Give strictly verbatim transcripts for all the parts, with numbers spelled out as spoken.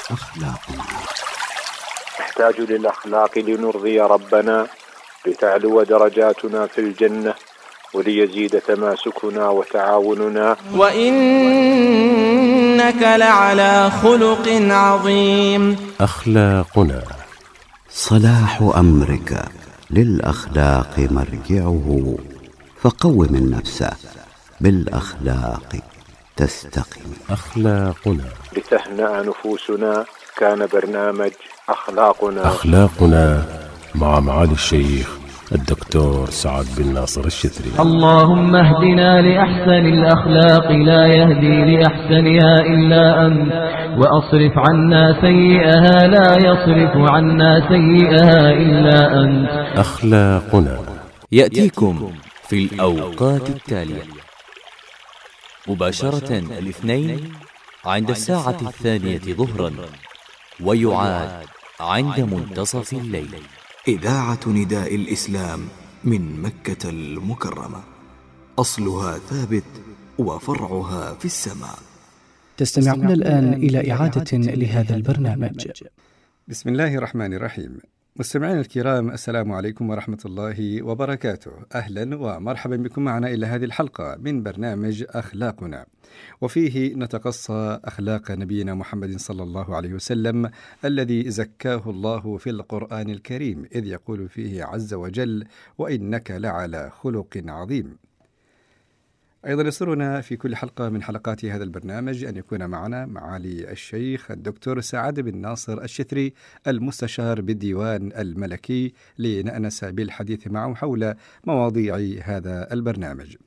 أخلاقنا. نحتاج للأخلاق لنرضي ربنا، لتعلو درجاتنا في الجنة، وليزيد تماسكنا وتعاوننا. وإنك لعلى خلق عظيم. أخلاقنا. صلاح أمرك للأخلاق مرجعه، فقوم النفس بالأخلاق تستقم. أخلاقنا. لتهنأ نفوسنا كان برنامج أخلاقنا. أخلاقنا مع معالي الشيخ الدكتور سعد بن ناصر الشتري. اللهم اهدنا لأحسن الأخلاق، لا يهدي لأحسنها إلا أنت، وأصرف عنا سيئها، لا يصرف عنا سيئها إلا أنت. أخلاقنا يأتيكم في الأوقات التالية: مباشرة الاثنين عند الساعة الثانية ظهرا، ويعاد عند منتصف الليل. إذاعة نداء الإسلام من مكة المكرمة، أصلها ثابت وفرعها في السماء. تستمعون الآن إلى إعادة لهذا البرنامج. بسم الله الرحمن الرحيم. مستمعين الكرام، السلام عليكم ورحمة الله وبركاته. أهلا ومرحبا بكم معنا إلى هذه الحلقة من برنامج أخلاقنا، وفيه نتقصى أخلاق نبينا محمد صلى الله عليه وسلم الذي زكاه الله في القرآن الكريم، إذ يقول فيه عز وجل: وإنك لعلى خلق عظيم. أيضا يسرنا في كل حلقة من حلقات هذا البرنامج أن يكون معنا معالي الشيخ الدكتور سعد بن ناصر الشتري، المستشار بالديوان الملكي، لنأنس بالحديث معه حول مواضيع هذا البرنامج.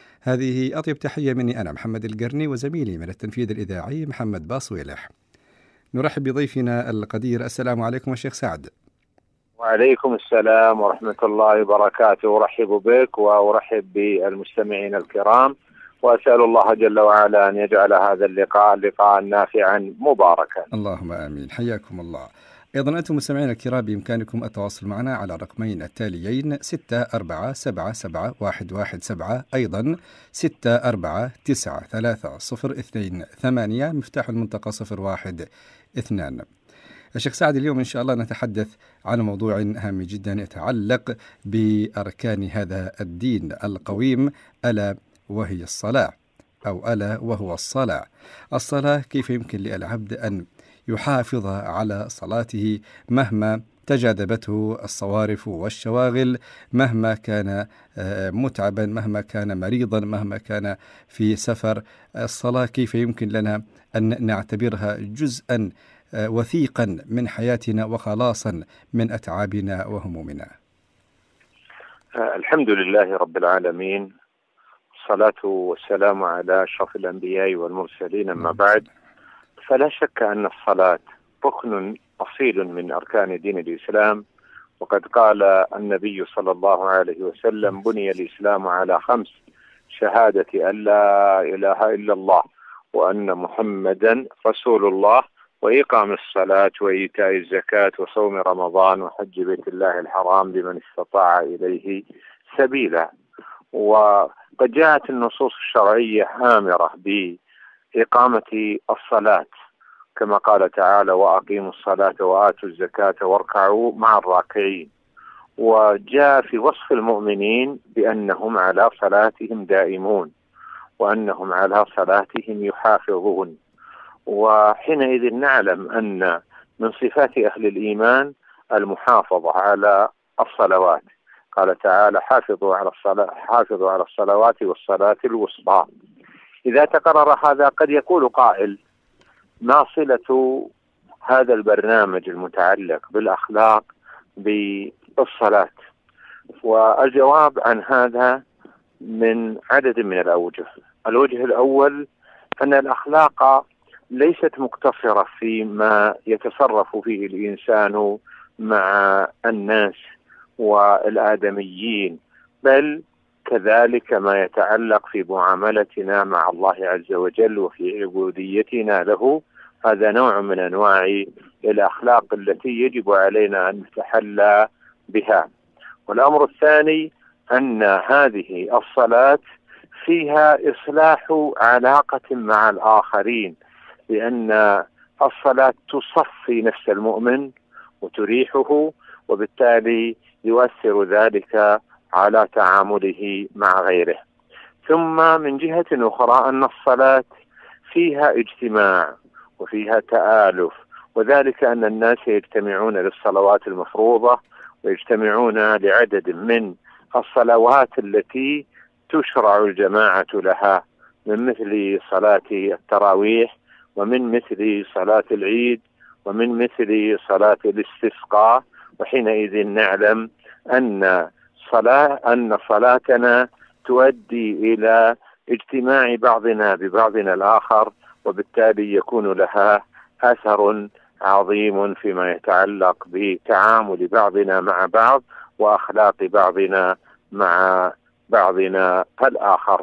هذه أطيب تحية مني أنا محمد القرني، وزميلي من التنفيذ الإذاعي محمد باصويلح. نرحب بضيفنا القدير. السلام عليكم الشيخ سعد. وعليكم السلام ورحمة الله وبركاته. أرحب بك وأرحب بالمستمعين الكرام، وأسأل الله جل وعلا أن يجعل هذا اللقاء لقاء نافعا مباركا. اللهم آمين. حياكم الله. أيضا أنتم مستمعين الكرام بإمكانكم التواصل معنا على الرقمين التاليين: ستة أربعة سبعة سبعة واحد واحد سبعة، أيضا ستة أربعة تسعة ثلاثة صفر اثنين ثمانية، مفتاح المنطقة صفر واحد اثنان. الشيخ سعد، اليوم إن شاء الله نتحدث عن موضوع هام جدا يتعلق بأركان هذا الدين القويم، ألا وهي الصلاة، أو ألا وهو الصلاة. الصلاة، كيف يمكن للعبد أن يحافظ على صلاته مهما تجاذبته الصوارف والشواغل، مهما كان متعبا، مهما كان مريضا، مهما كان في سفر؟ الصلاة كيف يمكن لنا أن نعتبرها جزءا وثيقا من حياتنا وخلاصا من أتعابنا وهمومنا؟ الحمد لله رب العالمين، الصلاة والسلام على أشرف الأنبياء والمرسلين، أما بعد، فلا شك أن الصلاة ركن أصيل من أركان دين الإسلام. وقد قال النبي صلى الله عليه وسلم: بني الإسلام على خمس: شهادة أن لا إله إلا الله، وأن محمدا رسول الله، وإقام الصلاة، وإيتاء الزكاة، وصوم رمضان، وحج بيت الله الحرام لمن استطاع إليه سبيلا. وقد جاءت النصوص الشرعية آمرة بإقامة الصلاة، كما قال تعالى: وأقيموا الصلاة وآتوا الزكاة واركعوا مع الراكعين. وجاء في وصف المؤمنين بأنهم على صلاتهم دائمون، وأنهم على صلاتهم يحافظون. وحينئذ نعلم أن من صفات أهل الإيمان المحافظة على الصلوات. قال تعالى: حافظوا على الصلاة حافظوا على الصلوات والصلاة الوسطى. إذا تقرر هذا قد يقول قائل: ما صلة هذا البرنامج المتعلق بالأخلاق بالصلاة؟ والجواب عن هذا من عدد من الأوجه. الوجه الأول أن الأخلاق ليست مقتصرة فيما يتصرف فيه الإنسان مع الناس والآدميين، بل كذلك ما يتعلق في معاملتنا مع الله عز وجل وفي عبوديتنا له. هذا نوع من أنواع الأخلاق التي يجب علينا أن نتحلى بها. والأمر الثاني أن هذه الصلاة فيها إصلاح علاقة مع الآخرين، لأن الصلاة تصفي نفس المؤمن وتريحه، وبالتالي يؤثر ذلك على تعامله مع غيره. ثم من جهة أخرى أن الصلاة فيها اجتماع وفيها تآلف، وذلك أن الناس يجتمعون للصلوات المفروضة ويجتمعون لعدد من الصلوات التي تشرع الجماعة لها، من مثل صلاة التراويح، ومن مثل صلاة العيد، ومن مثل صلاة الاستسقاء. وحينئذ نعلم أن صلاة أن صلاتنا تؤدي إلى اجتماع بعضنا ببعضنا الآخر، وبالتالي يكون لها أثر عظيم فيما يتعلق بتعامل بعضنا مع بعض وأخلاق بعضنا مع بعضنا الآخر.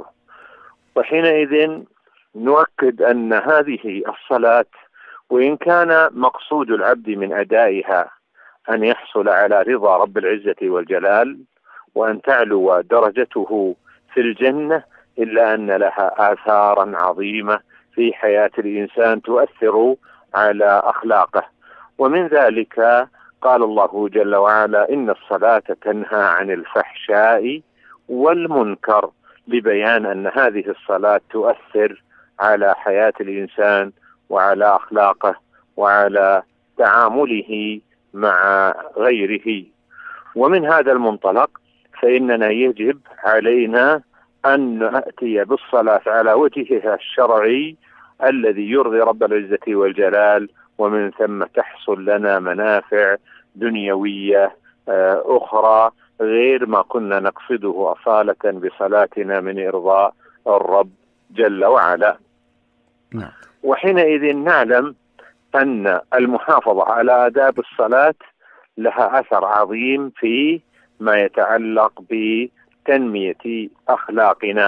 وحينئذ نؤكد أن هذه الصلاة وإن كان مقصود العبد من أدائها أن يحصل على رضا رب العزة والجلال وأن تعلو درجته في الجنة، إلا أن لها آثارا عظيمة في حياة الإنسان تؤثر على أخلاقه. ومن ذلك قال الله جل وعلا: إن الصلاة تنهى عن الفحشاء والمنكر، لبيان أن هذه الصلاة تؤثر على حياة الإنسان وعلى أخلاقه وعلى تعامله مع غيره. ومن هذا المنطلق فإننا يجب علينا أن نأتي بالصلاة على وجهها الشرعي الذي يرضي رب العزة والجلال، ومن ثم تحصل لنا منافع دنيوية أخرى غير ما كنا نقصده أصالة بصلاتنا من إرضاء الرب جل وعلا. نعم. وحينئذ نعلم أن المحافظة على آداب الصلاة لها أثر عظيم في ما يتعلق بتنمية أخلاقنا.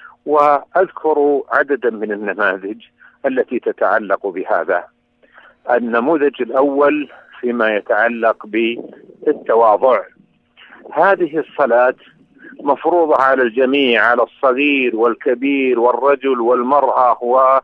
وأذكر عددا من النماذج التي تتعلق بهذا. النموذج الأول فيما يتعلق بالتواضع. هذه الصلاة مفروضة على الجميع، على الصغير والكبير والرجل والمرأة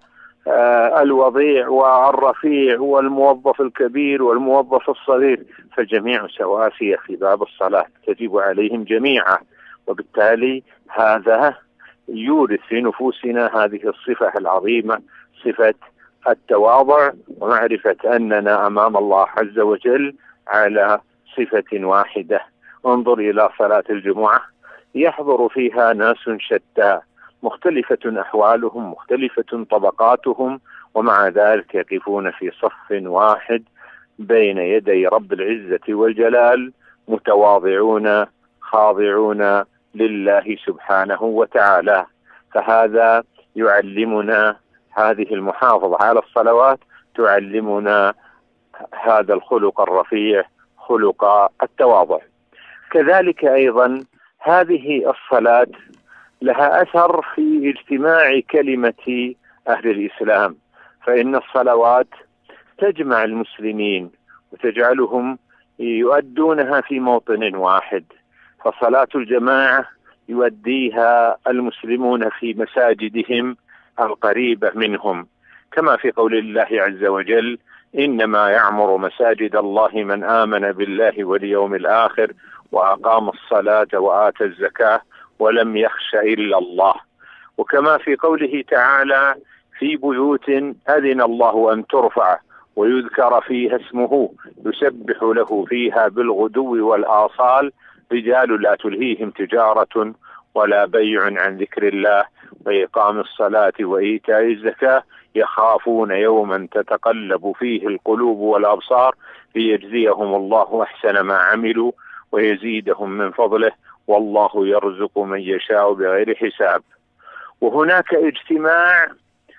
والوضيع والرفيع والموظف الكبير والموظف الصغير، فالجميع سواسية في باب الصلاة، تجب عليهم جميعا. وبالتالي هذا يورث في نفوسنا هذه الصفة العظيمة، صفة التواضع، ومعرفة أننا أمام الله عز وجل على صفة واحدة. انظر إلى صلاة الجمعة، يحضر فيها ناس شتى، مختلفة أحوالهم، مختلفة طبقاتهم، ومع ذلك يقفون في صف واحد بين يدي رب العزة والجلال، متواضعون خاضعون لله سبحانه وتعالى. فهذا يعلمنا، هذه المحافظة على الصلوات تعلمنا هذا الخلق الرفيع، خلق التواضع. كذلك أيضا هذه الصلاة لها أثر في اجتماع كلمة أهل الإسلام، فإن الصلوات تجمع المسلمين وتجعلهم يؤدونها في موطن واحد. فصلاة الجماعة يؤديها المسلمون في مساجدهم القريبة منهم، كما في قول الله عز وجل: إنما يعمر مساجد الله من آمن بالله واليوم الآخر وأقام الصلاة وآتى الزكاة ولم يخش إلا الله. وكما في قوله تعالى: في بيوت أذن الله أن ترفع ويذكر فيها اسمه يسبح له فيها بالغدو والآصال رجال لا تلهيهم تجارة ولا بيع عن ذكر الله وإقام الصلاة وإيتاء الزكاة يخافون يوما تتقلب فيه القلوب والأبصار ليجزيهم الله أحسن ما عملوا ويزيدهم من فضله والله يرزق من يشاء بغير حساب. وهناك اجتماع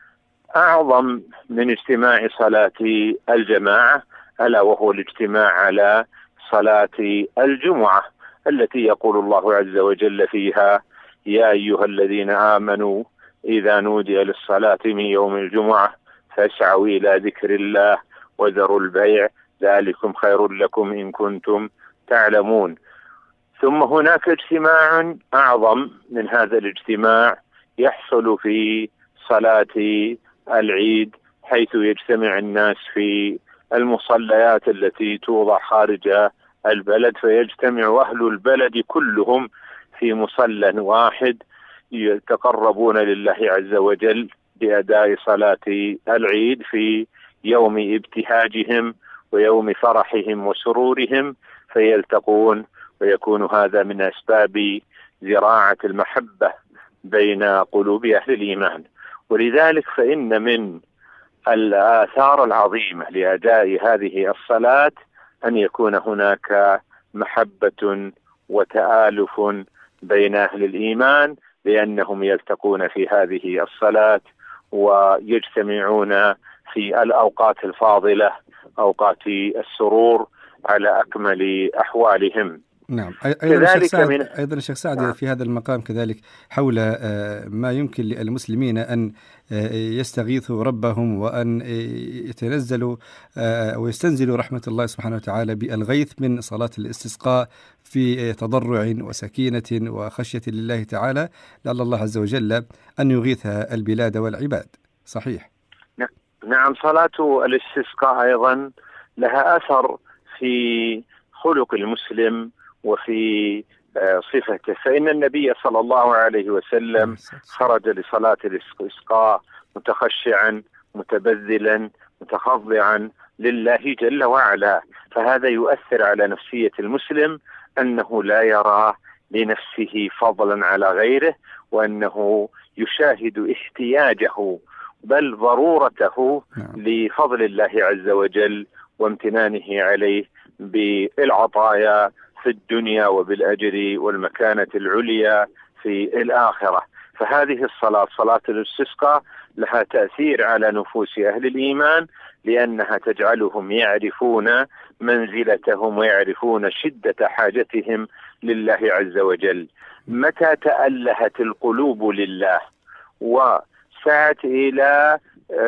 أعظم من اجتماع صلاة الجماعة، ألا وهو الاجتماع على صلاة الجمعة التي يقول الله عز وجل فيها: يا أيها الذين آمنوا إذا نودي للصلاة من يوم الجمعة فاسعوا إلى ذكر الله وذروا البيع ذلكم خير لكم إن كنتم تعلمون. ثم هناك اجتماع أعظم من هذا الاجتماع يحصل في صلاة العيد، حيث يجتمع الناس في المصليات التي توضع خارج البلد، فيجتمع أهل البلد كلهم في مصلى واحد يتقربون لله عز وجل بأداء صلاة العيد في يوم ابتهاجهم ويوم فرحهم وسرورهم، فيلتقون، ويكون هذا من أسباب زراعة المحبة بين قلوب أهل الإيمان. ولذلك فإن من الآثار العظيمة لأداء هذه الصلاة أن يكون هناك محبة وتآلف بين أهل الإيمان، لأنهم يلتقون في هذه الصلاة ويجتمعون في الأوقات الفاضلة، أوقات السرور، على أكمل أحوالهم. نعم. أيضا الشيخ سعد, من... أيضا الشيخ سعد نعم. في هذا المقام كذلك حول ما يمكن للمسلمين أن يستغيثوا ربهم وأن يتنزلوا ويستنزلوا رحمة الله سبحانه وتعالى بالغيث من صلاة الاستسقاء في تضرع وسكينة وخشية لله تعالى، لعل الله عز وجل أن يغيث البلاد والعباد. صحيح. نعم. صلاة الاستسقاء أيضا لها أثر في خلق المسلم وفي صفته، فإن النبي صلى الله عليه وسلم خرج لصلاة الاستسقاء متخشعا متبذلا متخضعا لله جل وعلا، فهذا يؤثر على نفسية المسلم أنه لا يرى لنفسه فضلا على غيره، وأنه يشاهد احتياجه بل ضرورته لفضل الله عز وجل وامتنانه عليه بالعطايا في الدنيا وبالأجر والمكانة العليا في الآخرة. فهذه الصلاة، صلاة الاستسقاء، لها تأثير على نفوس أهل الإيمان، لأنها تجعلهم يعرفون منزلتهم ويعرفون شدة حاجتهم لله عز وجل. متى تألهت القلوب لله وسعت إلى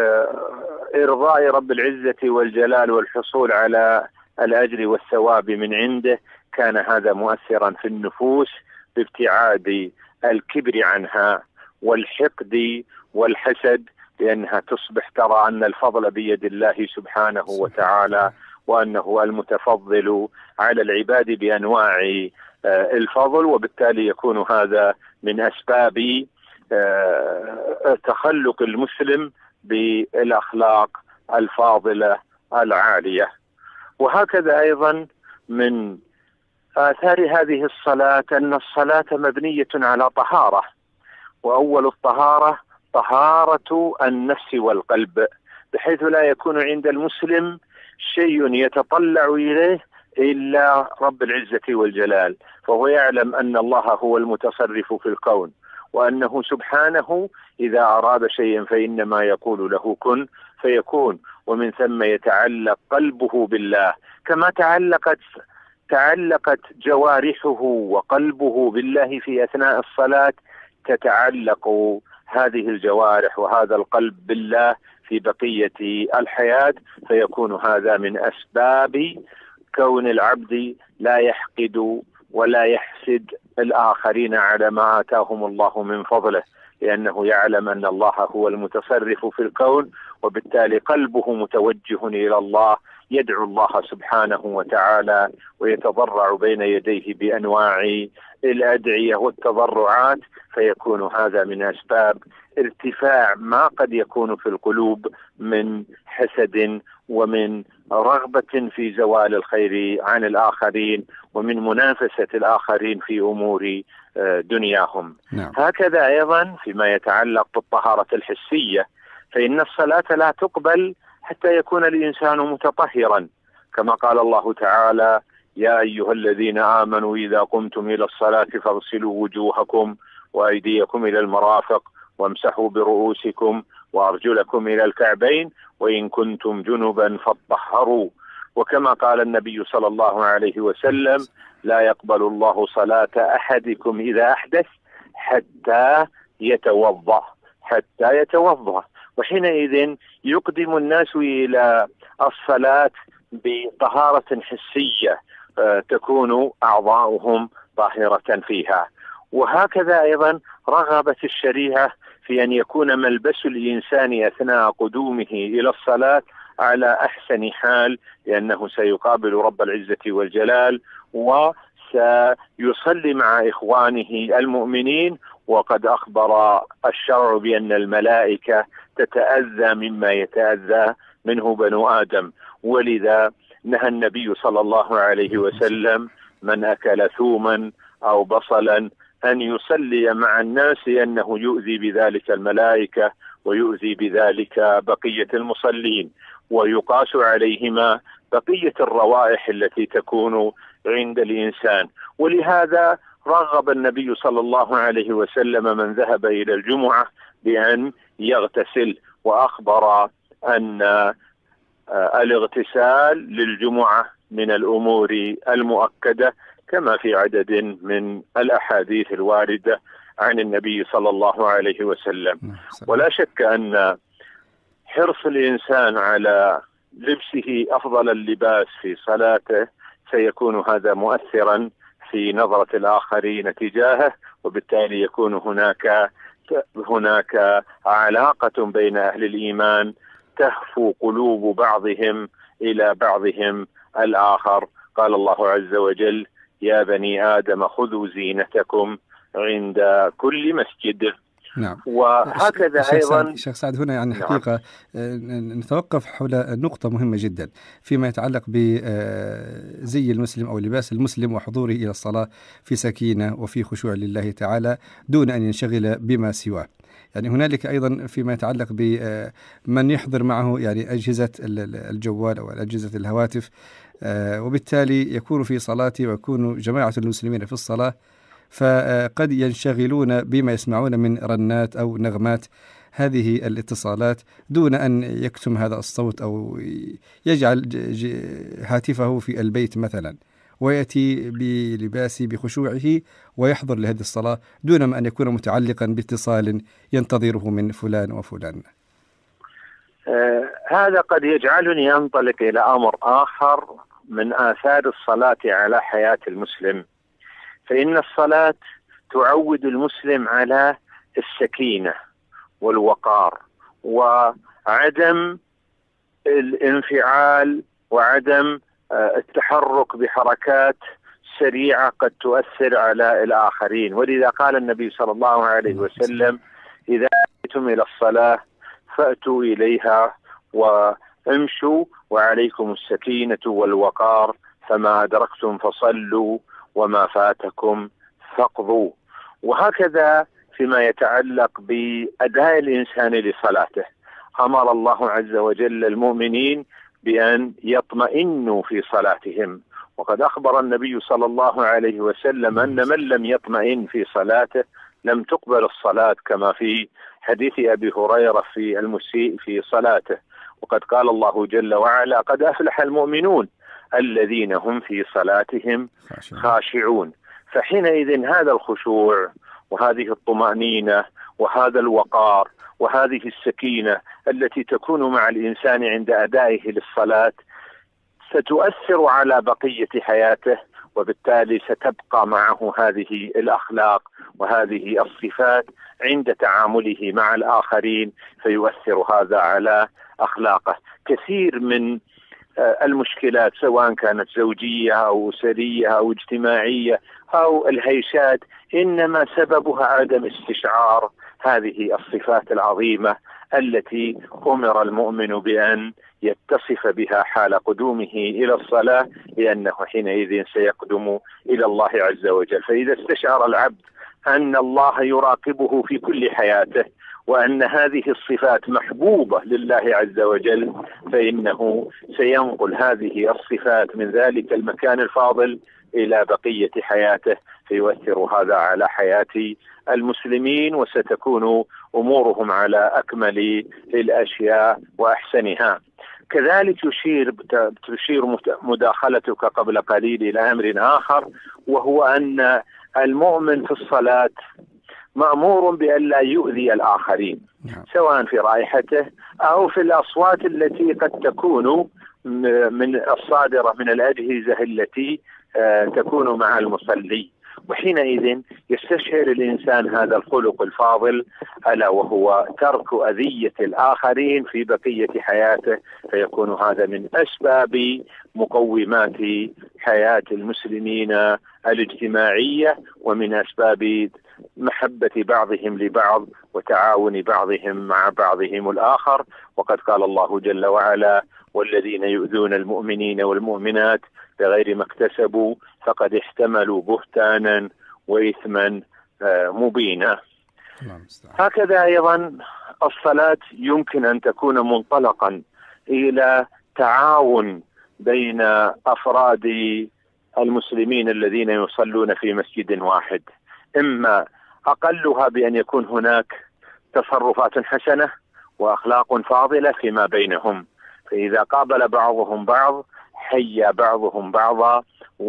إرضاء رب العزة والجلال والحصول على الأجر والثواب من عنده، كان هذا مؤثرا في النفوس بابتعاد الكبر عنها والحقد والحسد، لأنها تصبح ترى أن الفضل بيد الله سبحانه وتعالى، وأنه المتفضل على العباد بأنواع الفضل، وبالتالي يكون هذا من أسباب تخلق المسلم بالأخلاق الفاضلة العالية. وهكذا أيضا من آثار هذه الصلاة أن الصلاة مبنية على طهارة، وأول الطهارة طهارة النفس والقلب، بحيث لا يكون عند المسلم شيء يتطلع إليه إلا رب العزة والجلال، فهو يعلم أن الله هو المتصرف في الكون، وأنه سبحانه إذا أراد شيئا فإنما يقول له كن فيكون، ومن ثم يتعلق قلبه بالله كما تعلقت تعلقت جوارحه وقلبه بالله في أثناء الصلاة، تتعلق هذه الجوارح وهذا القلب بالله في بقية الحياة، فيكون هذا من أسباب كون العبد لا يحقد ولا يحسد الآخرين على ما آتاهم الله من فضله، لأنه يعلم أن الله هو المتصرف في الكون، وبالتالي قلبه متوجه إلى الله، يدعو الله سبحانه وتعالى ويتضرع بين يديه بأنواع الأدعية والتضرعات، فيكون هذا من أسباب ارتفاع ما قد يكون في القلوب من حسد ومن رغبة في زوال الخير عن الآخرين ومن منافسة الآخرين في أمور دنياهم. نعم. هكذا أيضا فيما يتعلق بالطهارة الحسية، فإن الصلاة لا تقبل حتى يكون الإنسان متطهرا، كما قال الله تعالى: يا أيها الذين آمنوا إذا قمتم إلى الصلاة فاغسلوا وجوهكم وأيديكم إلى المرافق وامسحوا برؤوسكم وأرجلكم إلى الكعبين وإن كنتم جنبا فاطهروا. وكما قال النبي صلى الله عليه وسلم: لا يقبل الله صلاة أحدكم إذا أحدث حتى يتوضأ حتى يتوضأ وحينئذ يقدم الناس إلى الصلاة بطهارة حسية تكون أعضاؤهم طاهرة فيها. وهكذا أيضا رغبت الشريعة في أن يكون ملبس الإنسان أثناء قدومه إلى الصلاة على أحسن حال، لأنه سيقابل رب العزة والجلال وسيصلي مع إخوانه المؤمنين. وقد أخبر الشرع بأن الملائكة تتأذى مما يتأذى منه بنو آدم، ولذا نهى النبي صلى الله عليه وسلم من أكل ثوما أو بصلا أن يصلي مع الناس، لأنه يؤذي بذلك الملائكة ويؤذي بذلك بقية المصلين، ويقاس عليهما بقية الروائح التي تكون عند الإنسان. ولهذا رغب النبي صلى الله عليه وسلم من ذهب إلى الجمعة بأن يغتسل، وأخبر أن الاغتسال للجمعة من الأمور المؤكدة كما في عدد من الأحاديث الواردة عن النبي صلى الله عليه وسلم. ولا شك أن حرص الإنسان على لبسه أفضل اللباس في صلاته سيكون هذا مؤثرا في نظرة الآخرين تجاهه، وبالتالي يكون هناك هناك علاقة بين أهل الإيمان تهفو قلوب بعضهم إلى بعضهم الآخر. قال الله عز وجل: يا بني آدم خذوا زينتكم عند كل مسجد. نعم. وهكذا شيخ أيضا سعد شيخ سعد هنا يعني حقيقة نعم. نتوقف حول نقطة مهمة جدا فيما يتعلق بزي المسلم أو لباس المسلم وحضوره إلى الصلاة في سكينة وفي خشوع لله تعالى دون أن ينشغل بما سواه. يعني هنالك أيضا فيما يتعلق بمن يحضر معه يعني أجهزة الجوال أو أجهزة الهواتف، وبالتالي يكون في صلاته ويكون جماعة المسلمين في الصلاة، فقد ينشغلون بما يسمعون من رنات أو نغمات هذه الاتصالات دون أن يكتم هذا الصوت أو يجعل هاتفه في البيت مثلا، ويأتي بلباسه بخشوعه ويحضر لهذه الصلاة دون ما أن يكون متعلقا باتصال ينتظره من فلان وفلان. آه هذا قد يجعلني أنطلق إلى أمر آخر من آثار الصلاة على حياة المسلم. فإن الصلاة تعود المسلم على السكينة والوقار وعدم الانفعال وعدم التحرك بحركات سريعة قد تؤثر على الآخرين. ولذا قال النبي صلى الله عليه وسلم: إذا أتيتم إلى الصلاة فأتوا إليها وامشوا وعليكم السكينة والوقار، فما أدركتم فصلوا وما فاتكم فاقضوا. وهكذا فيما يتعلق بأداء الإنسان لصلاته، أمر الله عز وجل المؤمنين بأن يطمئنوا في صلاتهم. وقد أخبر النبي صلى الله عليه وسلم أن من لم يطمئن في صلاته لم تقبل الصلاة، كما في حديث أبي هريرة في المسيء في صلاته. وقد قال الله جل وعلا: قد أفلح المؤمنون الذين هم في صلاتهم خاشعون. فحينئذ هذا الخشوع وهذه الطمأنينة وهذا الوقار وهذه السكينة التي تكون مع الإنسان عند أدائه للصلاة ستؤثر على بقية حياته، وبالتالي ستبقى معه هذه الأخلاق وهذه الصفات عند تعامله مع الآخرين، فيؤثر هذا على أخلاقه. كثير من المشكلات سواء كانت زوجية أو أسرية أو اجتماعية أو الهيشات إنما سببها عدم استشعار هذه الصفات العظيمة التي أمر المؤمن بأن يتصف بها حال قدومه إلى الصلاة، لأنه حينئذ سيقدم إلى الله عز وجل. فإذا استشعر العبد أن الله يراقبه في كل حياته وأن هذه الصفات محبوبة لله عز وجل، فإنه سينقل هذه الصفات من ذلك المكان الفاضل إلى بقية حياته، فيؤثر هذا على حياة المسلمين، وستكون أمورهم على أكمل الأشياء وأحسنها. كذلك يشير تشير مداخلتك قبل قليل إلى أمر آخر، وهو أن المؤمن في الصلاة مأمور بأن لا يؤذي الآخرين، سواء في رائحته أو في الأصوات التي قد تكون من الصادرة من الأجهزة التي تكون مع المصلي. وحينئذ يستشعر الإنسان هذا الخلق الفاضل، ألا وهو ترك أذية الآخرين في بقية حياته، فيكون هذا من أسباب مقومات حياة المسلمين الاجتماعية، ومن أسباب محبة بعضهم لبعض وتعاون بعضهم مع بعضهم الآخر. وقد قال الله جل وعلا: والذين يؤذون المؤمنين والمؤمنات بغير ما اكتسبوا فقد احتملوا بهتانا وإثما مبينا. هكذا أيضا الصلاة يمكن أن تكون منطلقا إلى تعاون بين أفراد المسلمين الذين يصلون في مسجد واحد، إما أقلها بأن يكون هناك تصرفات حسنة وأخلاق فاضلة فيما بينهم، فإذا قابل بعضهم بعض حيا بعضهم بعضا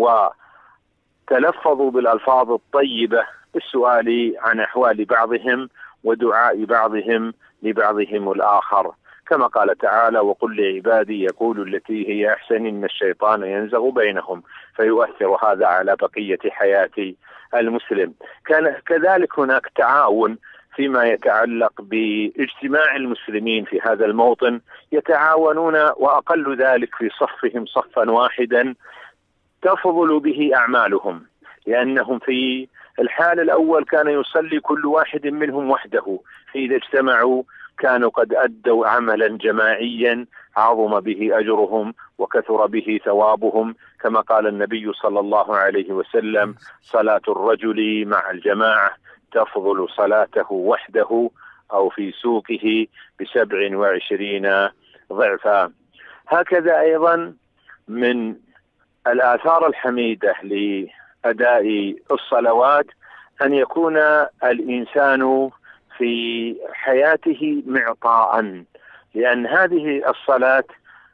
وتلفظوا بالألفاظ الطيبة بالسؤال عن أحوال بعضهم ودعاء بعضهم لبعضهم الآخر، كما قال تعالى: وقل لعبادي يقولوا التي هي أحسن إن الشيطان ينزغ بينهم، فيؤثر هذا على بقية حياة المسلم. كان كذلك هناك تعاون فيما يتعلق باجتماع المسلمين في هذا الموطن، يتعاونون وأقل ذلك في صفهم صفا واحدا تفضل به أعمالهم، لأنهم في الحال الأول كان يصلي كل واحد منهم وحده، فإذا اجتمعوا كانوا قد أدوا عملا جماعيا عظم به أجرهم وكثر به ثوابهم، كما قال النبي صلى الله عليه وسلم: صلاة الرجل مع الجماعة تفضل صلاته وحده أو في سوقه بسبع وعشرين ضعفا. هكذا أيضا من الآثار الحميدة لأداء الصلوات أن يكون الإنسان في حياته معطاء، لأن هذه الصلاة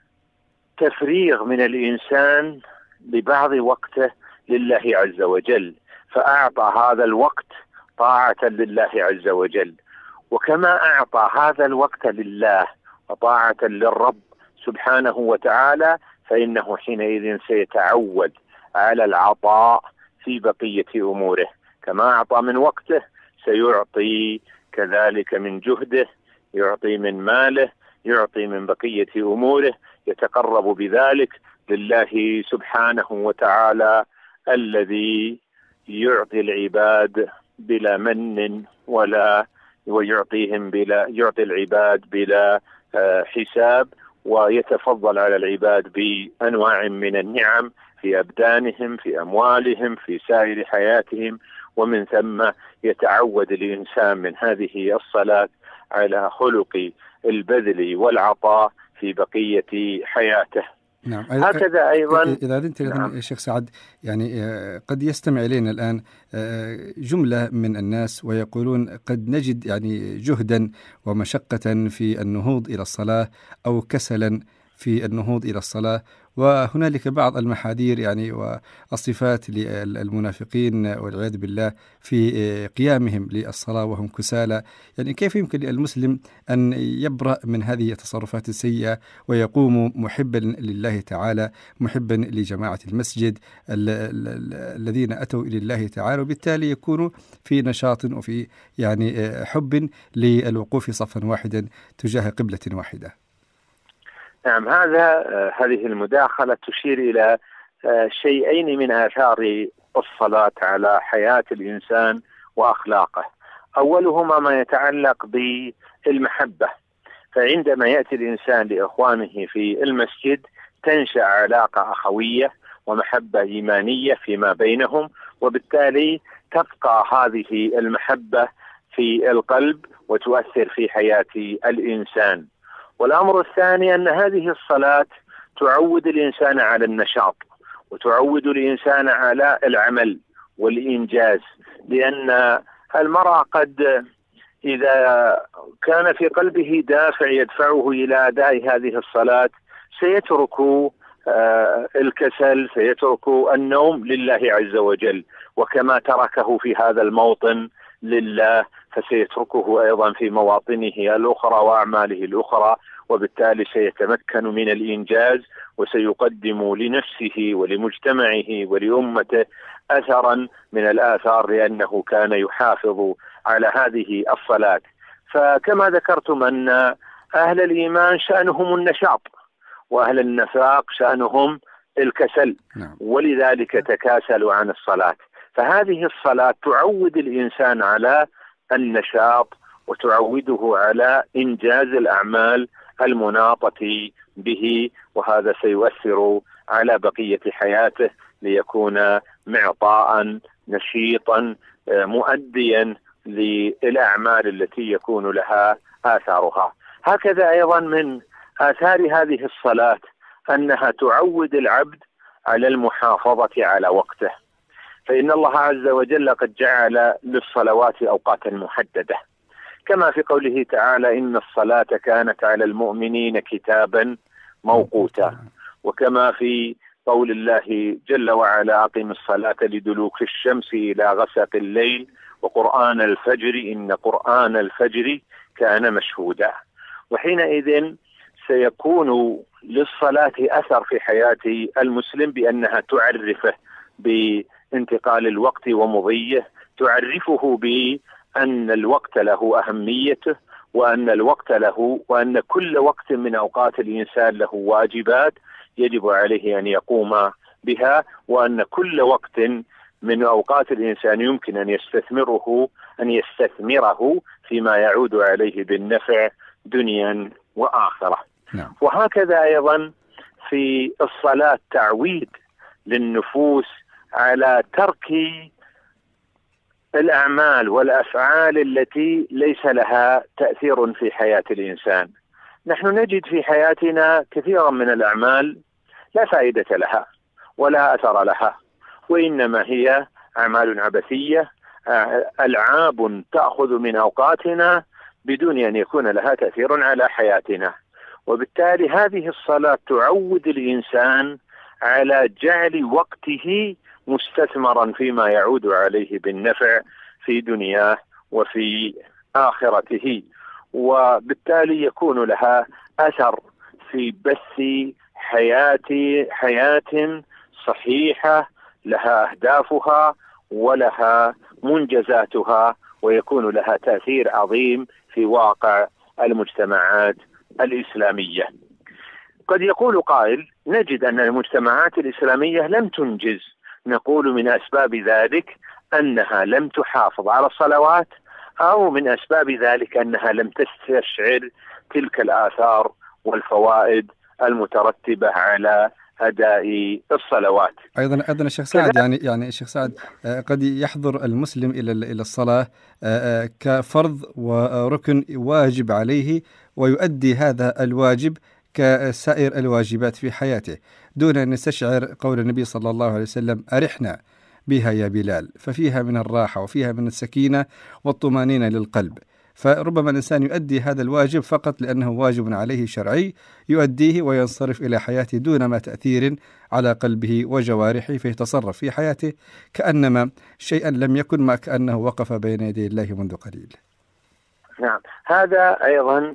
تفريغ من الإنسان لبعض وقته لله عز وجل، فأعطى هذا الوقت طاعة لله عز وجل، وكما أعطى هذا الوقت لله وطاعة للرب سبحانه وتعالى فإنه حينئذ سيتعود على العطاء في بقية أموره، كما أعطى من وقته سيعطي كذلك من جهده، يعطي من ماله، يعطي من بقية أموره، يتقرب بذلك لله سبحانه وتعالى الذي يعطي العباد بلا من ولا ويعطيهم بلا يعطي العباد بلا حساب، ويتفضل على العباد بأنواع من النعم في أبدانهم، في أموالهم، في سائر حياتهم، ومن ثم يتعود الإنسان من هذه الصلاة على خلق البذل والعطاء في بقية حياته. نعم. هكذا أيضا إذا أنت نعم. يا شيخ سعد، يعني قد يستمع إلينا الآن جملة من الناس ويقولون قد نجد يعني جهدا ومشقة في النهوض إلى الصلاة أو كسلا في النهوض إلى الصلاة، وهنالك بعض المحاذير يعني والصفات للمنافقين والعياذ بالله في قيامهم للصلاة وهم كسالى. يعني كيف يمكن للمسلم أن يبرأ من هذه التصرفات السيئة ويقوم محبا لله تعالى، محبا لجماعة المسجد الذين أتوا إلى الله تعالى، وبالتالي يكونوا في نشاط وفي يعني حب للوقوف صفا واحدا تجاه قبلة واحدة؟ نعم، هذا هذه المداخلة تشير إلى شيئين من آثار الصلاة على حياة الإنسان وأخلاقه. أولهما ما يتعلق بالمحبة، فعندما يأتي الإنسان لإخوانه في المسجد تنشأ علاقة أخوية ومحبة إيمانية فيما بينهم، وبالتالي تبقى هذه المحبة في القلب وتؤثر في حياة الإنسان. والأمر الثاني أن هذه الصلاة تعود الإنسان على النشاط وتعود الإنسان على العمل والإنجاز، لأن المرء قد إذا كان في قلبه دافع يدفعه إلى أداء هذه الصلاة سيترك الكسل، سيترك النوم لله عز وجل، وكما تركه في هذا الموطن لله فسيتركه أيضا في مواطنه الأخرى وأعماله الأخرى، وبالتالي سيتمكن من الإنجاز وسيقدم لنفسه ولمجتمعه ولأمته أثرا من الآثار، لأنه كان يحافظ على هذه الصلاة. فكما ذكرتم أن أهل الإيمان شأنهم النشاط، وأهل النفاق شأنهم الكسل، ولذلك تكاسلوا عن الصلاة. فهذه الصلاة تعود الإنسان على النشاط وتعوده على إنجاز الأعمال المناطة به، وهذا سيؤثر على بقية حياته ليكون معطاء نشيطا مؤديا للأعمال التي يكون لها آثارها. هكذا أيضا من آثار هذه الصلاة أنها تعود العبد على المحافظة على وقته، فإن الله عز وجل قد جعل للصلوات أوقاتا محددة، كما في قوله تعالى إن الصلاة كانت على المؤمنين كتابا موقوتا، وكما في قول الله جل وعلا أقم الصلاة لدلوك الشمس إلى غسق الليل وقرآن الفجر إن قرآن الفجر كان مشهودا. وحينئذ سيكون للصلاة أثر في حياة المسلم بأنها تعرفه بانتقال الوقت ومضيه، تعرفه بأن الوقت له أهميته، وأن الوقت له وأن كل وقت من أوقات الإنسان له واجبات يجب عليه أن يقوم بها، وأن كل وقت من أوقات الإنسان يمكن أن يستثمره أن يستثمره فيما يعود عليه بالنفع دنيا وآخرة. نعم. وهكذا أيضا في الصلاة تعويد للنفوس على ترك الأعمال والأفعال التي ليس لها تأثير في حياة الإنسان. نحن نجد في حياتنا كثيرا من الأعمال لا فائدة لها ولا أثر لها، وإنما هي أعمال عبثية، ألعاب تأخذ من أوقاتنا بدون أن يكون لها تأثير على حياتنا. وبالتالي هذه الصلاة تعود الإنسان على جعل وقته مستثمرا فيما يعود عليه بالنفع في دنياه وفي آخرته، وبالتالي يكون لها أثر في بث حياة حياة صحيحة لها أهدافها ولها منجزاتها، ويكون لها تأثير عظيم في واقع المجتمعات الإسلامية. قد يقول قائل نجد أن المجتمعات الإسلامية لم تنجز، نقول من أسباب ذلك أنها لم تحافظ على الصلوات، أو من أسباب ذلك أنها لم تستشعر تلك الآثار والفوائد المترتبة على أداء الصلوات. أيضا أيضا الشيخ سعد يعني يعني الشيخ سعد قد يحضر المسلم إلى إلى الصلاة كفرض وركن واجب عليه، ويؤدي هذا الواجب كسائر الواجبات في حياته دون أن يستشعر قول النبي صلى الله عليه وسلم أرحنا بها يا بلال، ففيها من الراحة وفيها من السكينة والطمأنينة للقلب. فربما الإنسان يؤدي هذا الواجب فقط لأنه واجب عليه شرعي، يؤديه وينصرف إلى حياته دون ما تأثير على قلبه وجوارحه، فيتصرف في حياته كأنما شيئا لم يكن، ما كأنه وقف بين يدي الله منذ قليل. نعم، هذا أيضا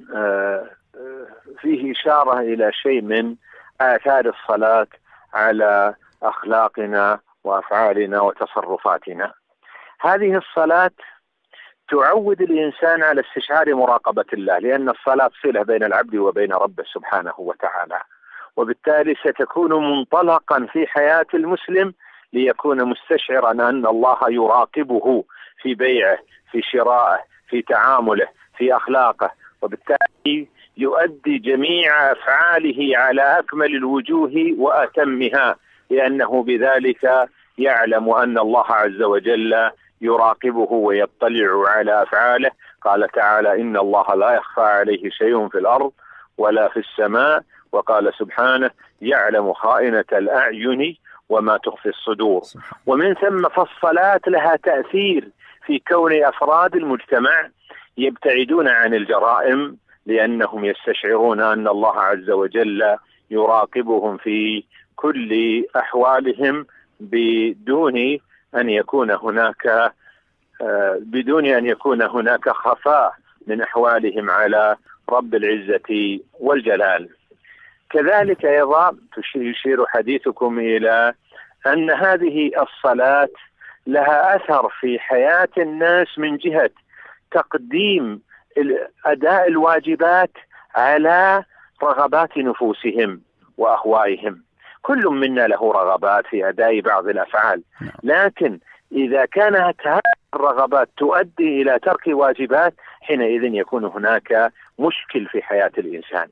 فيه إشارة إلى شيء من آثار الصلاة على أخلاقنا وأفعالنا وتصرفاتنا. هذه الصلاة تعود الإنسان على استشعار مراقبة الله، لأن الصلاة صلة بين العبد وبين ربه سبحانه وتعالى، وبالتالي ستكون منطلقا في حياة المسلم ليكون مستشعرا أن الله يراقبه في بيعه، في شرائه، في تعامله، في أخلاقه، وبالتالي يؤدي جميع أفعاله على أكمل الوجوه وأتمها، لأنه بذلك يعلم أن الله عز وجل يراقبه ويطلع على أفعاله. قال تعالى إن الله لا يخفى عليه شيء في الأرض ولا في السماء، وقال سبحانه يعلم خائنة الأعين وما تخفي الصدور. ومن ثم فالصلاة لها تأثير في كون أفراد المجتمع يبتعدون عن الجرائم، لأنهم يستشعرون أن الله عز وجل يراقبهم في كل أحوالهم بدون أن يكون هناك بدون أن يكون هناك خفاء من أحوالهم على رب العزة والجلال. كذلك أيضا يشير حديثكم إلى أن هذه الصلاة لها أثر في حياة الناس من جهة تقديم أداء الواجبات على رغبات نفوسهم وأهوائهم. كل منا له رغبات في أداء بعض الأفعال، لكن إذا كانت هذه الرغبات تؤدي إلى ترك واجبات حينئذ يكون هناك مشكل في حياة الإنسان،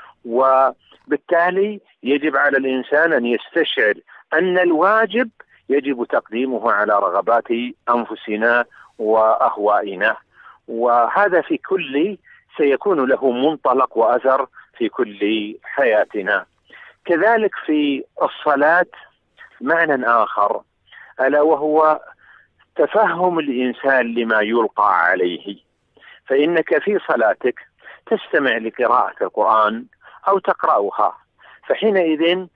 وبالتالي يجب على الإنسان أن يستشعر أن الواجب يجب تقديمه على رغبات أنفسنا وأهوائنا، وهذا في كل سيكون له منطلق وأثر في كل حياتنا. كذلك في الصلاة معنى آخر، ألا وهو تفهم الإنسان لما يلقى عليه. فإنك في صلاتك تستمع لقراءة القرآن أو تقرأها، فحينئذ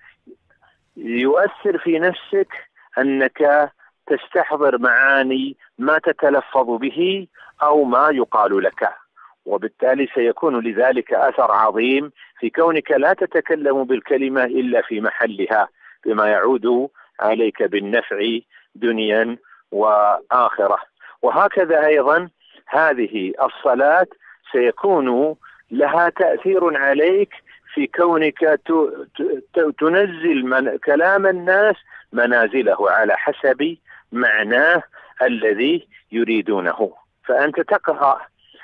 يؤثر في نفسك أنك تستحضر معاني ما تتلفظ به أو ما يقال لك، وبالتالي سيكون لذلك أثر عظيم في كونك لا تتكلم بالكلمة إلا في محلها، بما يعود عليك بالنفع دنيا وآخرة. وهكذا أيضا هذه الصلاة سيكون لها تأثير عليك في كونك تنزل من كلام الناس منازله على حسب معناه الذي يريدونه. فأنت تقرأ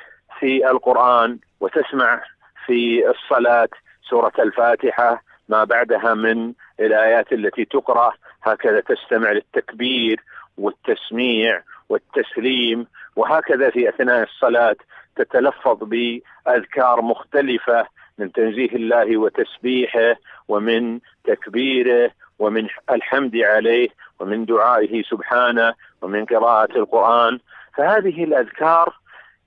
في القرآن وتسمع في الصلاة سورة الفاتحة ما بعدها من الآيات التي تقرأ، هكذا تستمع للتكبير والتسميع والتسليم، وهكذا في أثناء الصلاة تتلفظ بأذكار مختلفة من تنزيه الله وتسبيحه ومن تكبيره ومن الحمد عليه ومن دعائه سبحانه ومن قراءة القرآن. فهذه الأذكار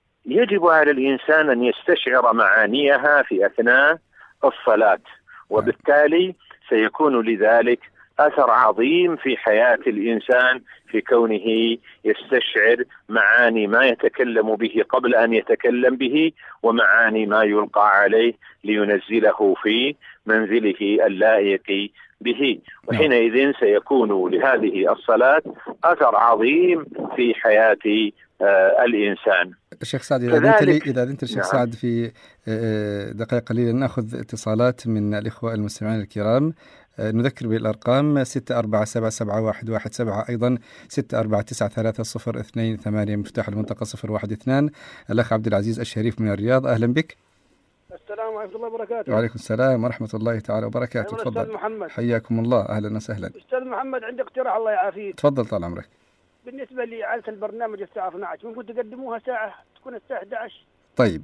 يجب على الإنسان أن يستشعر معانيها في أثناء الصلاة، وبالتالي سيكون لذلك أثر عظيم في حياة الإنسان في كونه يستشعر معاني ما يتكلم به قبل أن يتكلم به، ومعاني ما يلقى عليه لينزله في منزله اللائق به. وحينئذ سيكون لهذه الصلاة أثر عظيم في حياة آه الإنسان. الشيخ سعد، إذا أذنت لي إذا أذنت الشيخ نعم. سعد في دقائق قليلة نأخذ اتصالات من الإخوة المستمعين الكرام. نذكر بالأرقام ستة أربعة سبعة سبعة واحد واحد سبعة، أيضا ستة أربعة تسعة ثلاثة صفر اثنين ثمانية، مفتاح المنطقة صفر واحد اثنان. الأخ عبد العزيز الشريف من الرياض، أهلا بك. السلام ورحمة الله وبركاته. وعليكم السلام ورحمة الله تعالى وبركاته. تفضل أستاذ محمد. حياكم الله، أهلا وسهلا. أستاذ محمد عندي اقتراح الله يعافيك. تفضل طال عمرك. بالنسبة لإعادة البرنامج الساعة اثنتي عشرة ممكن تقدموها ساعة تكون الساعة أحد عشر. طيب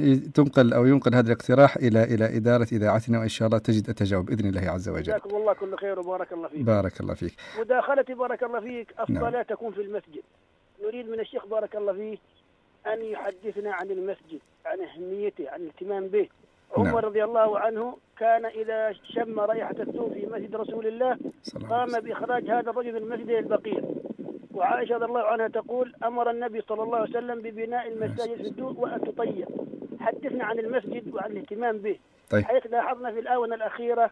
تنقل أو ينقل هذا الاقتراح إلى إلى إدارة إذاعتنا، وإن شاء الله تجد التجاوب بإذن الله عز وجل. جزاكم الله كل خير وبارك الله فيك. بارك الله فيك. مداخلتي بارك الله فيك، الصلاة نعم. تكون في المسجد. نريد من الشيخ بارك الله فيه أن يحدثنا عن المسجد، عن أهميته، عن الاهتمام به. عمر نعم. رضي الله عنه كان إذا شم رائحة السوء في مسجد رسول الله قام بإخراج هذا الرجل من مسجد البقيع. وعائشة رضي الله عنها تقول أمر النبي صلى الله عليه وسلم ببناء المساجد في الدور وأن تطيب. حدثنا عن المسجد وعن الاهتمام به. طيب. حيث لاحظنا في الآونة الأخيرة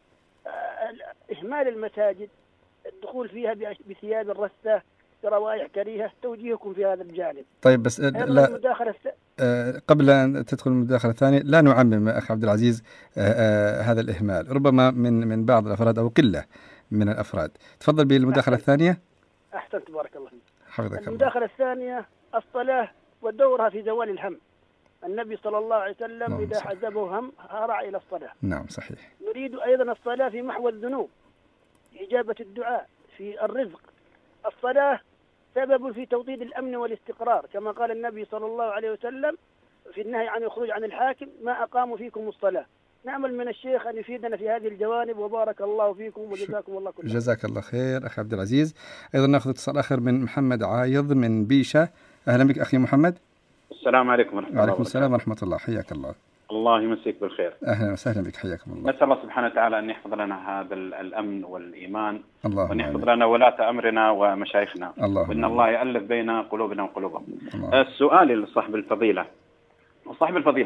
إهمال المساجد، الدخول فيها بثياب الرثة بروائح كريهة. توجيهكم في هذا الجانب. طيب بس لا المداخلة الس... آه قبل أن تدخل المداخلة الثانية لا نعمم أخ عبد العزيز آه آه هذا الإهمال، ربما من من بعض الأفراد أو قلة من الأفراد. تفضل بالمداخلة أحسنت. الثانية. أحسنت بارك الله فيك. حفظك الله. المداخلة الثانية الصلاة ودورها في زوال الهم. النبي صلى الله عليه وسلم نعم إذا حزبه هم هرع إلى الصلاة. نعم صحيح. نريد أيضا الصلاة في محو الذنوب، في إجابة الدعاء، في الرزق. الصلاة سبب في توطيد الأمن والاستقرار، كما قال النبي صلى الله عليه وسلم في النهي عن الخروج عن الحاكم ما أقاموا فيكم الصلاة. نعمل من الشيخ أن يفيدنا في هذه الجوانب، وبارك الله فيكم وجزاكم الله كل خير. جزاك الله خير أخي عبد العزيز. أيضا نأخذ اتصال آخر من محمد عايض من بيشة. أهلا بك أخي محمد. السلام عليكم ورحمة الله. وعليكم السلام ورحمة الله، حياك الله. الله يمسيك بالخير. أهلا وسهلا بك، حياكم الله. نسأل الله سبحانه وتعالى أن يحفظ لنا هذا الأمن والإيمان، وأن يحفظ عليك. لنا ولاة أمرنا ومشايخنا، وأن الله يألف بين قلوبنا وقلوبهم. السؤال لصاحب الفضيلة وصاحب الفضيلة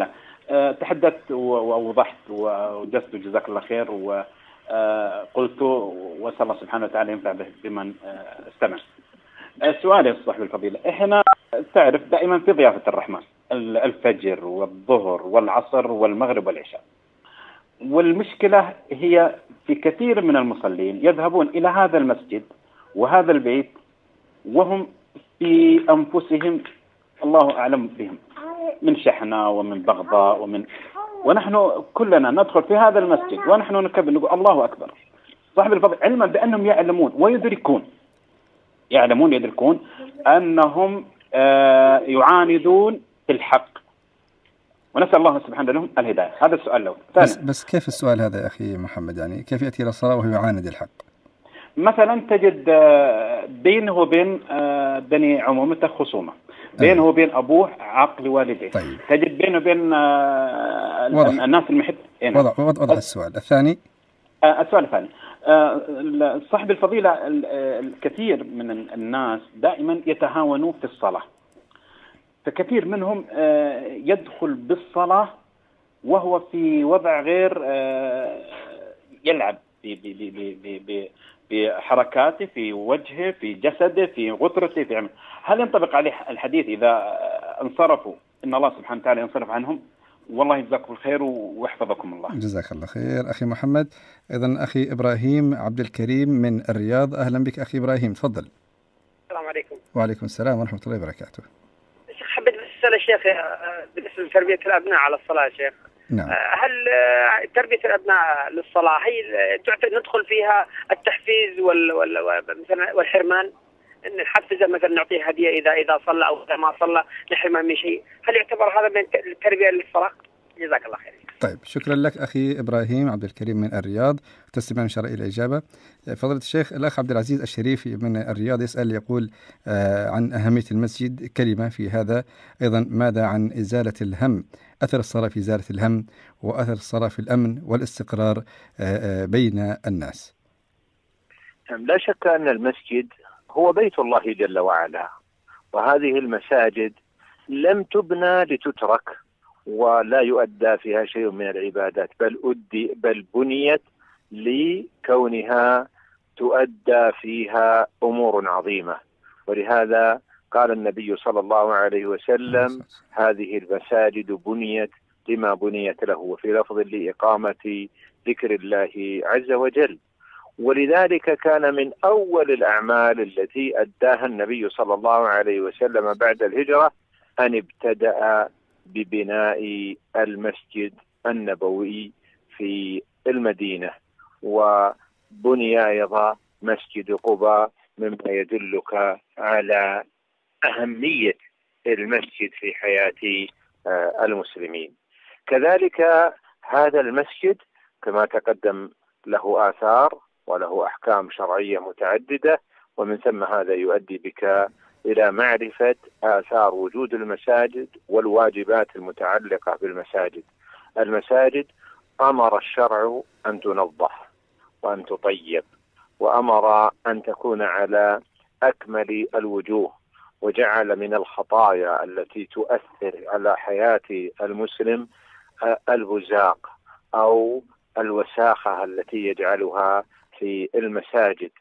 تحدثت ووضحت وجزت جزاك الله خير، وقلت وأسأل الله سبحانه وتعالى ينفع بمن استمع. السؤال يا صاحب الفضيلة، إحنا تعرف دائما في ضيافة الرحمن الفجر والظهر والعصر والمغرب والعشاء، والمشكلة هي في كثير من المصلين يذهبون إلى هذا المسجد وهذا البيت وهم في أنفسهم الله أعلم بهم من شحنة ومن بغضاء ومن ونحن كلنا ندخل في هذا المسجد ونحن نكبر نقول الله أكبر صاحب الفضل، علما بأنهم يعلمون ويدركون يعلمون يدركون أنهم آه يعاندون في الحق، ونسأل الله سبحانه لهم الهداية. هذا السؤال له. بس, بس كيف السؤال هذا يا أخي محمد؟ يعني كيف يأتي إلى الصلاة وهو يعاند الحق؟ مثلا تجد بينه وبين بني عمومته خصومة، بينه وبين أبوه عقل والديه. طيب. تجد بينه وبين الناس المحب. وضع, وضع السؤال الثاني. السؤال الثاني، صاحب الفضيلة الكثير من الناس دائما يتهاونون في الصلاة، فكثير منهم يدخل بالصلاة وهو في وضع غير يلعب بحركاته في وجهه في جسده في غطرته في عمله. هل ينطبق عليه الحديث إذا انصرفوا إن الله سبحانه وتعالى ينصرف عنهم؟ والله يجزاكم الخير ويحفظكم الله. جزاك الله خير أخي محمد. أيضا أخي إبراهيم عبد الكريم من الرياض، أهلا بك أخي إبراهيم، تفضل. السلام عليكم. وعليكم السلام ورحمة الله وبركاته. شيخ حبيت أسأل الشيخ بالنسبة لتربية الأبناء على الصلاة يا شيخ. نعم. هل تربية الأبناء للصلاة هي ندخل فيها التحفيز وال والحرمان؟ إن نحفزه مثلا نعطيه هدية إذا إذا صلى أو إذا ما صلى نحرمه من شيء، هل يعتبر هذا من التربية للصلاة؟ جزاك الله خير. طيب شكرا لك أخي إبراهيم عبد الكريم من الرياض، تستمعون إن شاء الله إلى الإجابة. فضيلة الشيخ الأخ عبد العزيز الشريفي من الرياض يسأل يقول آه عن أهمية المسجد كلمة في هذا، أيضا ماذا عن إزالة الهم، أثر الصلاة في إزالة الهم وأثر الصلاة في الأمن والاستقرار آه آه بين الناس؟ لا شك أن المسجد هو بيت الله جل وعلا، وهذه المساجد لم تبنى لتترك ولا يؤدى فيها شيء من العبادات، بل أدي بل بنيت لكونها تؤدى فيها أمور عظيمة. ولهذا قال النبي صلى الله عليه وسلم هذه المساجد بنيت لما بنيت له، وفي لفظ لإقامة ذكر الله عز وجل. ولذلك كان من أول الأعمال التي أداها النبي صلى الله عليه وسلم بعد الهجرة أن ابتدأ ببناء المسجد النبوي في المدينة، وبني أيضا مسجد قباء، مما يدلك على أهمية المسجد في حياة المسلمين. كذلك هذا المسجد كما تقدم له آثار وله أحكام شرعية متعددة، ومن ثم هذا يؤدي بك إلى معرفة آثار وجود المساجد والواجبات المتعلقة بالمساجد. المساجد أمر الشرع أن تنظف وأن تطيب، وأمر أن تكون على أكمل الوجوه، وجعل من الخطايا التي تؤثر على حياة المسلم البزاق أو الوساخة التي يجعلها في المساجد.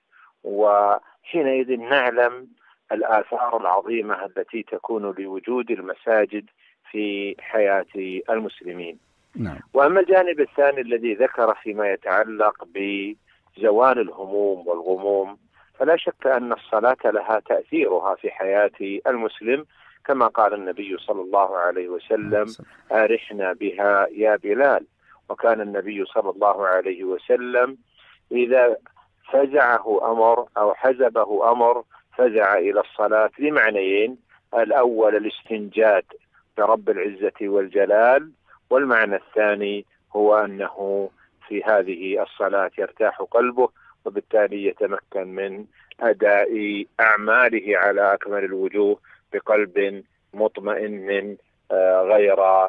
وحينئذ نعلم الآثار العظيمة التي تكون لوجود المساجد في حياة المسلمين. نعم. وأما الجانب الثاني الذي ذكر فيما يتعلق بزوال الهموم والغموم، فلا شك أن الصلاة لها تأثيرها في حياة المسلم، كما قال النبي صلى الله عليه وسلم أرحنا بها يا بلال. وكان النبي صلى الله عليه وسلم إذا فزعه أمر أو حزبه أمر فزع إلى الصلاة لمعنيين: الأول الاستنجاد برب العزة والجلال، والمعنى الثاني هو أنه في هذه الصلاة يرتاح قلبه، وبالتالي يتمكن من أداء أعماله على أكمل الوجوه بقلب مطمئن غير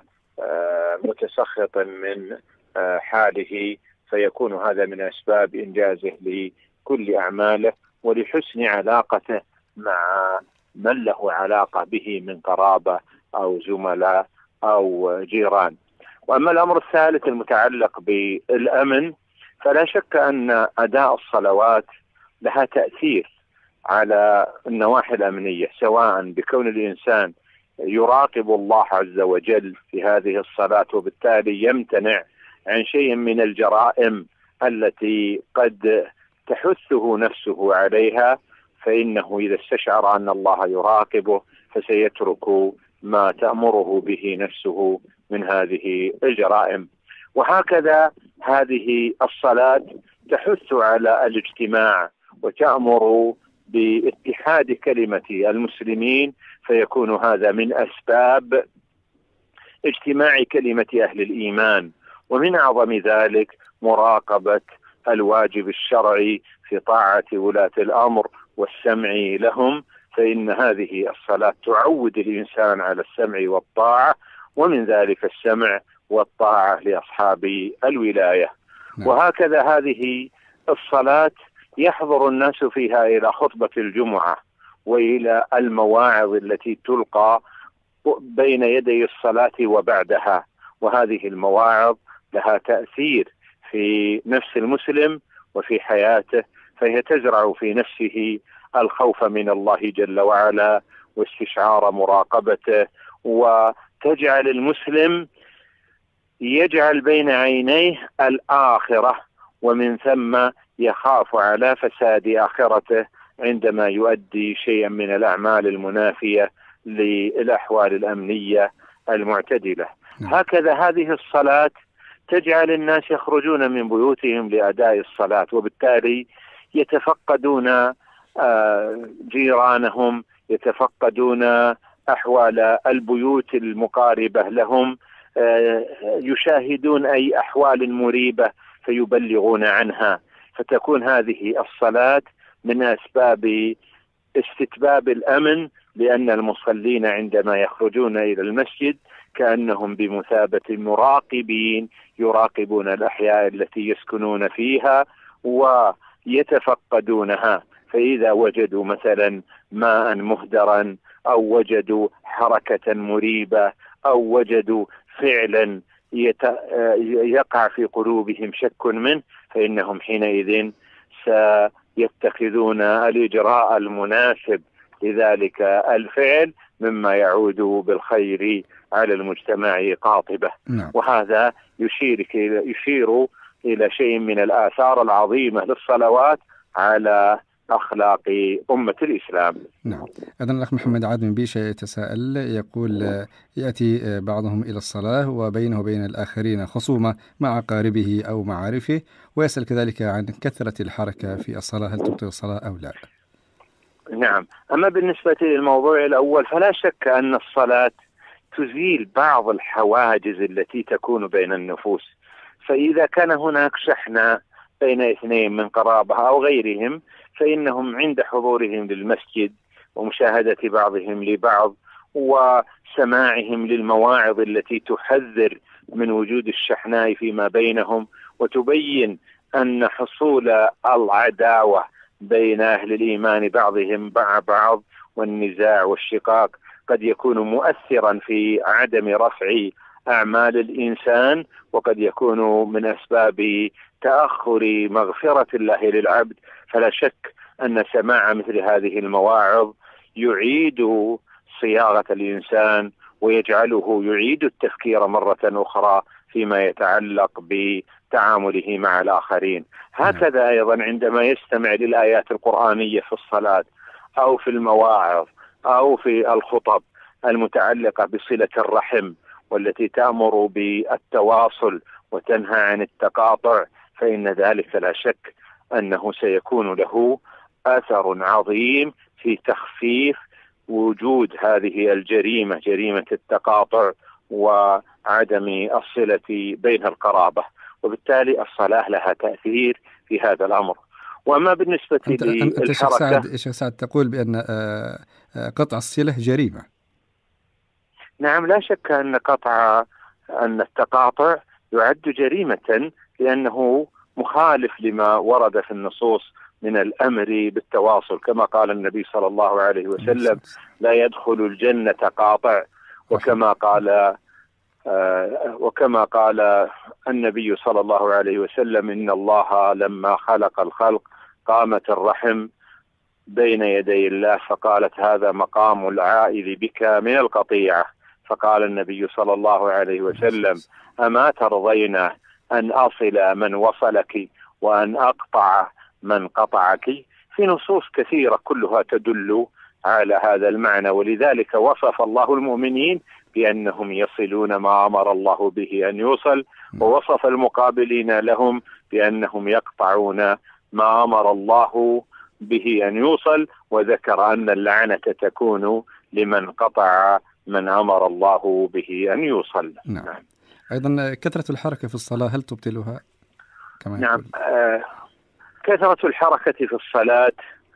متسخط من حاله، فيكون هذا من أسباب إنجازه لكل أعماله ولحسن علاقته مع من له علاقة به من قرابة أو زملاء أو جيران. وأما الأمر الثالث المتعلق بالأمن، فلا شك أن أداء الصلوات لها تأثير على النواحي الأمنية، سواء بكون الإنسان يراقب الله عز وجل في هذه الصلاة وبالتالي يمتنع عن شيء من الجرائم التي قد تحثه نفسه عليها، فإنه إذا استشعر أن الله يراقبه فسيترك ما تأمره به نفسه من هذه الجرائم. وهكذا هذه الصلاة تحث على الاجتماع وتأمر باتحاد كلمة المسلمين، فيكون هذا من أسباب اجتماع كلمة أهل الإيمان. ومن أعظم ذلك مراقبة الواجب الشرعي في طاعة ولاة الأمر والسمع لهم، فإن هذه الصلاة تعود الإنسان على السمع والطاعة، ومن ذلك السمع والطاعة لأصحاب الولاية. وهكذا هذه الصلاة يحضر الناس فيها إلى خطبة الجمعة وإلى المواعظ التي تلقى بين يدي الصلاة وبعدها، وهذه المواعظ لها تأثير في نفس المسلم وفي حياته، فهي تزرع في نفسه الخوف من الله جل وعلا واستشعار مراقبته، وتجعل المسلم يجعل بين عينيه الآخرة، ومن ثم يخاف على فساد آخرته عندما يؤدي شيئا من الأعمال المنافية للأحوال الأمنية المعتدلة. هكذا هذه الصلاة تجعل الناس يخرجون من بيوتهم لأداء الصلاة، وبالتالي يتفقدون جيرانهم، يتفقدون أحوال البيوت المقاربة لهم، يشاهدون أي أحوال مريبة فيبلغون عنها، فتكون هذه الصلاة من أسباب استتباب الأمن، لأن المصلين عندما يخرجون إلى المسجد كأنهم بمثابة مراقبين يراقبون الأحياء التي يسكنون فيها ويتفقدونها، فإذا وجدوا مثلا ماء مهدرا أو وجدوا حركة مريبة أو وجدوا فعلا يقع في قلوبهم شك منه، فإنهم حينئذ سيتخذون الإجراء المناسب لذلك الفعل مما يعود بالخير على المجتمع قاطبة. نعم. وهذا يشير يشير إلى شيء من الآثار العظيمة للصلوات على أخلاق أمة الإسلام. نعم. أيضا الأخ محمد عاد من بيشة يتساءل، يقول يأتي بعضهم إلى الصلاة وبينه وبين الآخرين خصومة مع قاربه أو معارفه، ويسأل كذلك عن كثرة الحركة في الصلاة، هل تبطل الصلاة أو لا؟ نعم. أما بالنسبة للموضوع الأول فلا شك أن الصلاة تزيل بعض الحواجز التي تكون بين النفوس، فإذا كان هناك شحنة بين اثنين من قرابة أو غيرهم فإنهم عند حضورهم للمسجد ومشاهدة بعضهم لبعض وسماعهم للمواعظ التي تحذر من وجود الشحناء فيما بينهم وتبين أن حصول العداوة بين أهل الإيمان بعضهم مع بعض والنزاع والشقاق قد يكون مؤثرا في عدم رفع أعمال الإنسان، وقد يكون من أسباب تأخر مغفرة الله للعبد. فلا شك أن سماع مثل هذه المواعظ يعيد صياغة الإنسان ويجعله يعيد التفكير مرة أخرى فيما يتعلق بتعامله مع الآخرين. هكذا أيضا عندما يستمع للآيات القرآنية في الصلاة أو في المواعظ أو في الخطب المتعلقة بصلة الرحم والتي تأمر بالتواصل وتنهى عن التقاطع، فإن ذلك لا شك أنه سيكون له أثر عظيم في تخفيف وجود هذه الجريمة، جريمة التقاطع وعدم الصلة بين القرابة، وبالتالي الصلاة لها تأثير في هذا الأمر. وما بالنسبة أنت للحركة أنت شيخ سعد, شيخ سعد تقول بأن قطع الصلة جريمة. نعم، لا شك أن قطع أن التقاطع يعد جريمة لأنه مخالف لما ورد في النصوص من الأمر بالتواصل، كما قال النبي صلى الله عليه وسلم لا يدخل الجنة قاطع، وكما قال وكما قال النبي صلى الله عليه وسلم: إن الله لما خلق الخلق قامت الرحم بين يدي الله فقالت: هذا مقام العائذ بك من القطيعة. فقال النبي صلى الله عليه وسلم: أما ترضين أن أصل من وصلك وأن أقطع من قطعك؟ في نصوص كثيرة كلها تدل على هذا المعنى، ولذلك وصف الله المؤمنين بأنهم يصلون ما أمر الله به أن يوصل، ووصف المقابلين لهم بأنهم يقطعون ما أمر الله به أن يوصل، وذكر أن اللعنة تكون لمن قطع من أمر الله به أن يوصل. نعم. نعم. أيضا كثرة الحركة في الصلاة هل تبطلها؟ كما نعم. آه كثرة الحركة في الصلاة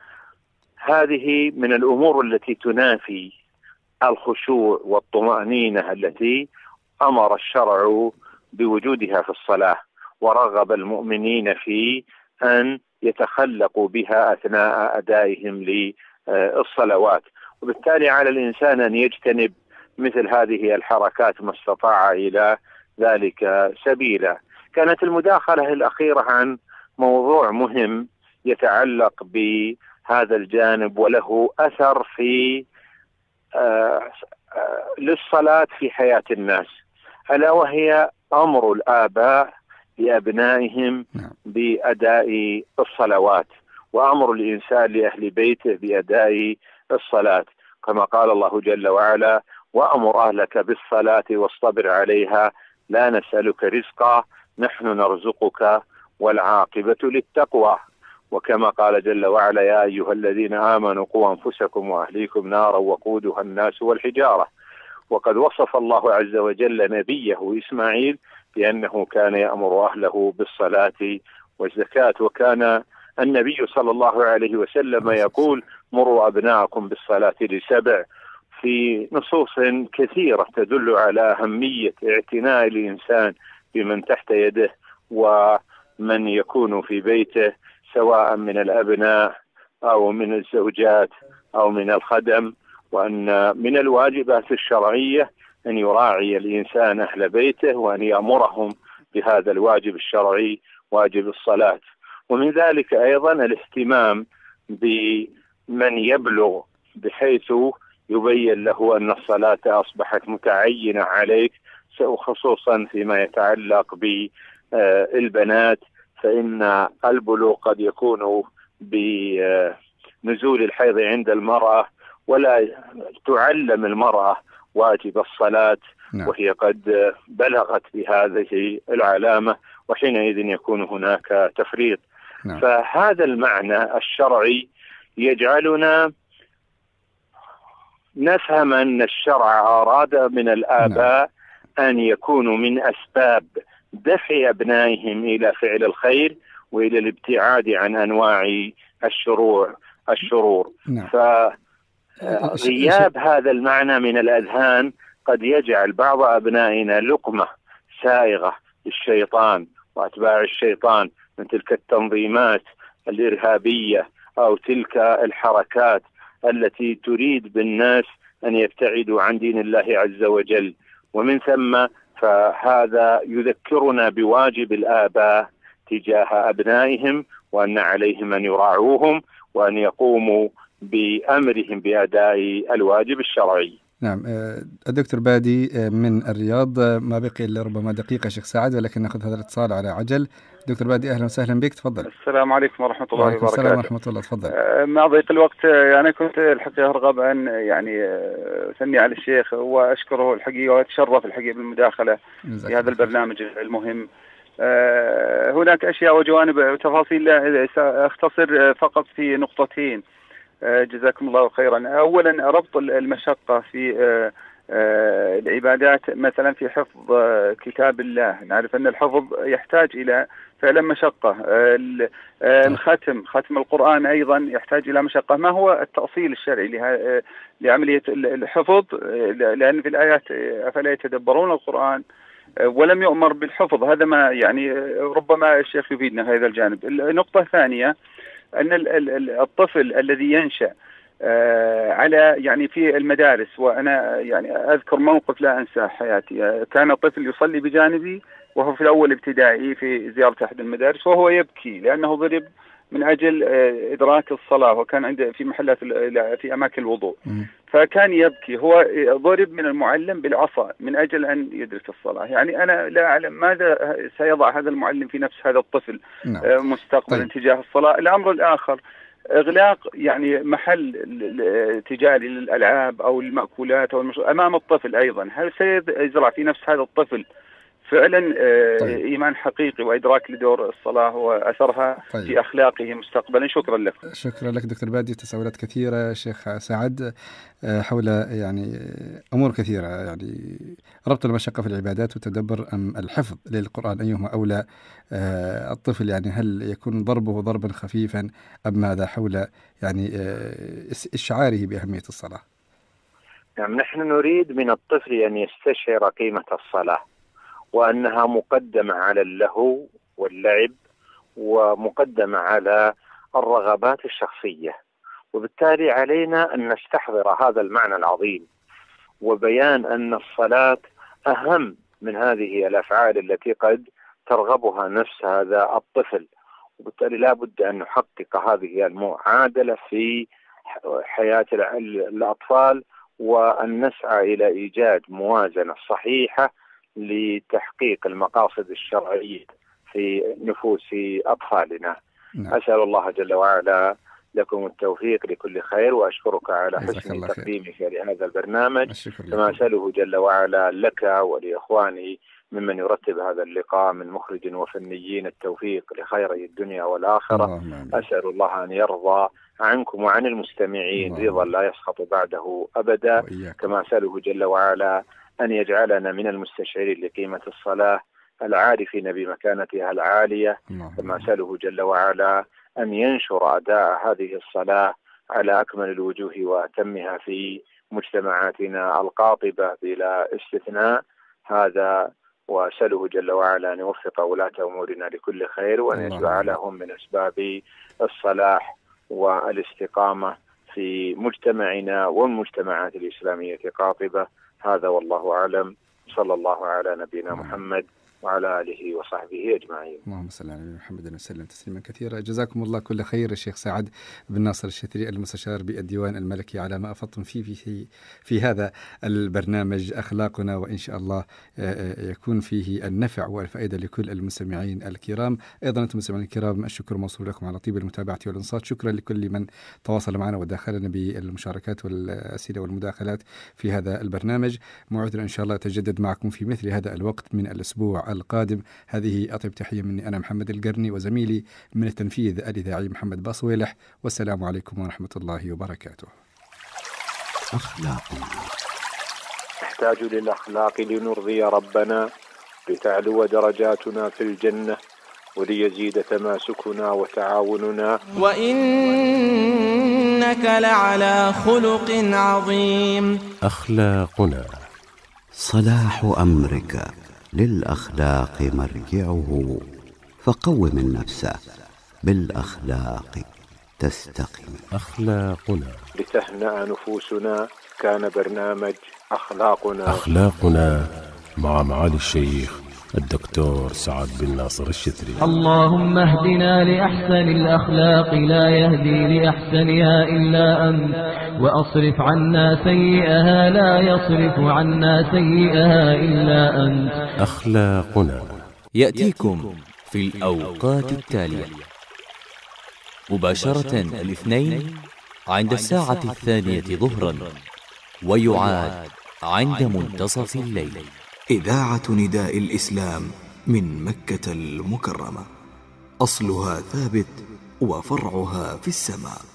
هذه من الأمور التي تنافي الخشوع والطمأنينة التي أمر الشرع بوجودها في الصلاة، ورغب المؤمنين في أن يتخلقوا بها أثناء أدائهم للصلوات. وبالتالي على الإنسان أن يجتنب مثل هذه الحركات ما استطاع إلى ذلك سبيلا. كانت المداخلة الأخيرة عن موضوع مهم يتعلق بهذا الجانب وله أثر في آه آه للصلاة في حياة الناس، ألا وهي أمر الآباء لأبنائهم بأداء الصلوات، وأمر الإنسان لأهل بيته بأداء الصلاة، كما قال الله جل وعلا: وأمر أهلك بالصلاة واصطبر عليها لا نسألك رزقا نحن نرزقك والعاقبة للتقوى. وكما قال جل وعلا: يا أيها الذين آمنوا قوا أنفسكم وأهليكم نارا وقودها الناس والحجارة. وقد وصف الله عز وجل نبيه إسماعيل بأنه كان يأمر أهله بالصلاة والزكاة، وكان النبي صلى الله عليه وسلم يقول: مروا أبناءكم بالصلاة لسبع، في نصوص كثيرة تدل على أهمية اعتناء الإنسان بمن تحت يده ومن يكون في بيته، سواء من الأبناء أو من الزوجات أو من الخدم، وأن من الواجبات الشرعية أن يراعي الإنسان أهل بيته وأن يأمرهم بهذا الواجب الشرعي، واجب الصلاة. ومن ذلك أيضا الاهتمام بمن يبلغ بحيث يبين له أن الصلاة أصبحت متعينة عليك، خصوصا فيما يتعلق بالبنات، فإن البلوغ قد يكون بنزول الحيض عند المرأة، ولا تعلم المرأة واجب الصلاة نعم. وهي قد بلغت بهذه العلامة، وحينئذ يكون هناك تفريط نعم. فهذا المعنى الشرعي يجعلنا نفهم أن الشرع أراد من الآباء نعم. أن يكونوا من أسباب دفع أبنائهم إلى فعل الخير وإلى الابتعاد عن أنواع الشرور الشرور نعم. فغياب هذا المعنى من الأذهان قد يجعل بعض أبنائنا لقمة سائغة للشيطان وأتباع الشيطان من تلك التنظيمات الإرهابية أو تلك الحركات التي تريد بالناس أن يبتعدوا عن دين الله عز وجل. ومن ثم فهذا يذكرنا بواجب الآباء تجاه أبنائهم، وأن عليهم أن يراعوهم وأن يقوموا بأمرهم بأداء الواجب الشرعي. نعم. الدكتور بادي من الرياض، ما بقي إلا ربما دقيقة شيخ سعد، ولكن نأخذ هذا الاتصال على عجل. دكتور بادي أهلا وسهلا بك، تفضل. السلام عليكم ورحمة الله وبركاته. السلام ورحمة الله، تفضل. مع ضيق الوقت أنا كنت الحقيقة أرغب أن يعني أثني على الشيخ وأشكره الحقيقة وأتشرف الحقيقة بالمداخلة في هذا البرنامج المهم. هناك أشياء وجوانب وتفاصيل سأختصر فقط في نقطتين جزاكم الله خيرا. أولا ربط المشقة في العبادات، مثلا في حفظ كتاب الله، نعرف أن الحفظ يحتاج إلى فعلا مشقة. الختم ختم القرآن أيضا يحتاج إلى مشقة. ما هو التأصيل الشرعي لعملية الحفظ؟ لأن في الآيات أفلا يتدبرون القرآن ولم يؤمر بالحفظ. هذا ما يعني ربما الشيخ يفيدنا هذا الجانب. النقطة الثانية أن الطفل الذي ينشأ على يعني في المدارس. وأنا يعني أذكر موقف لا أنساه حياتي. كان طفل يصلي بجانبي وهو في الأول ابتدائي في زيارة أحد المدارس، وهو يبكي لأنه ضرب من أجل إدراك الصلاة، وكان عنده في محلات في أماكن الوضوء، فكان يبكي. هو ضرب من المعلم بالعصا من أجل أن يدرك الصلاة. يعني أنا لا أعلم ماذا سيضع هذا المعلم في نفس هذا الطفل مستقبلا طيب. تجاه الصلاة. الأمر الآخر إغلاق يعني محل تجاري للألعاب أو المأكولات أو المشروع أمام الطفل أيضا، هل سيزرع في نفس هذا الطفل فعلا طيب. إيمان حقيقي وإدراك لدور الصلاة وأثرها طيب. في أخلاقه مستقبلا؟ شكرا لك. شكرا لك دكتور بادي. تساؤلات كثيرة شيخ سعد حول يعني أمور كثيرة، يعني ربط المشقة في العبادات وتدبر أم الحفظ للقرآن، أيهما أولى؟ الطفل يعني هل يكون ضربه ضربا خفيفا أم ماذا؟ حول يعني إشعاره بأهمية الصلاة. يعني نحن نريد من الطفل أن يستشعر قيمة الصلاة، وأنها مقدمة على اللهو واللعب ومقدمة على الرغبات الشخصية، وبالتالي علينا أن نستحضر هذا المعنى العظيم، وبيان أن الصلاة أهم من هذه الأفعال التي قد ترغبها نفس هذا الطفل. وبالتالي لا بد أن نحقق هذه المعادلة في حياة الأطفال، وأن نسعى إلى إيجاد موازنة صحيحة لتحقيق المقاصد الشرعية في نفوس أطفالنا. نعم. أسأل الله جل وعلا لكم التوفيق لكل خير، وأشكرك على حسن تقديمك لهذا البرنامج، كما أسأله جل وعلا لك ولإخواني ممن يرتب هذا اللقاء من مخرج وفنيين التوفيق لخيري الدنيا والآخرة. أسأل الله أن يرضى عنكم وعن المستمعين رضا لا يسخط بعده أبدا، كما أسأله جل وعلا أن يجعلنا من المستشعرين لقيمة الصلاة العارفين بمكانتها العالية، كما أسأله جل وعلا أن ينشر أداء هذه الصلاة على أكمل الوجوه وأتمها في مجتمعاتنا القاطبة بلا استثناء. هذا وأسأله جل وعلا أن يوفق ولاة أمورنا لكل خير، وأن يجعل لهم من أسباب الصلاح والاستقامة في مجتمعنا والمجتمعات الإسلامية قاطبة. هذا والله أعلم. صلى الله على نبينا محمد وعلى آله وصحبه أجمعين. اللهم صل على نبينا محمد وسلم تسليما كثيرا. جزاكم الله كل خير الشيخ سعد بن ناصر الشتري المستشار بالديوان الملكي على ما أفضتم فيه في, في, في هذا البرنامج أخلاقنا، وإن شاء الله يكون فيه النفع والفائدة لكل المستمعين الكرام. أيضا أنتم المستمعين الكرام الشكر موصول لكم على طيب المتابعة والإنصات. شكرا لكل من تواصل معنا وداخلنا بالمشاركات والأسئلة والمداخلات في هذا البرنامج. موعدنا إن شاء الله يتجدد معكم في مثل هذا الوقت من الأسبوع القادم. هذه أطيب تحية مني أنا محمد القرني وزميلي من التنفيذ الإذاعي محمد باصويلح، والسلام عليكم ورحمة الله وبركاته. أخلاقنا نحتاج للأخلاق لنرضي ربنا، لتعلو درجاتنا في الجنة، وليزيد تماسكنا وتعاوننا. وإنك لعلى خلق عظيم. أخلاقنا صلاح أمرك للأخلاق مرجعه، فقوم النفس بالأخلاق تستقم. أخلاقنا لتهنأ نفوسنا كان برنامج أخلاقنا. أخلاقنا مع معالي الشيخ الدكتور سعد بن ناصر الشتري. اللهم اهدنا لأحسن الأخلاق لا يهدي لأحسنها إلا أنت، وأصرف عنا سيئها لا يصرف عنا سيئها إلا أنت. أخلاقنا يأتيكم في الأوقات التالية: مباشرة الاثنين عند الساعة الثانية ظهرا، ويعاد عند منتصف الليل. إذاعة نداء الإسلام من مكة المكرمة، أصلها ثابت وفرعها في السماء.